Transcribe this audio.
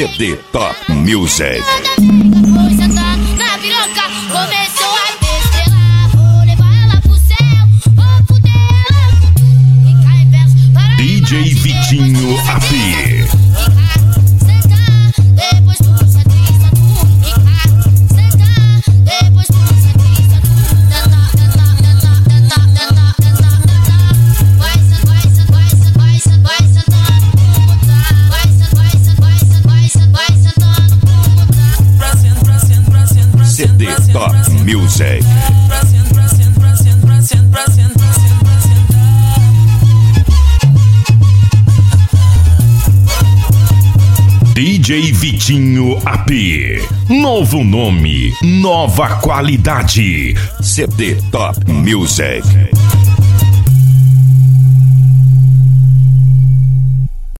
CD Top Music. DJ Vitinho AP. CD Top Music. DJ Vitinho AP. Novo nome, nova qualidade. CD Top Music.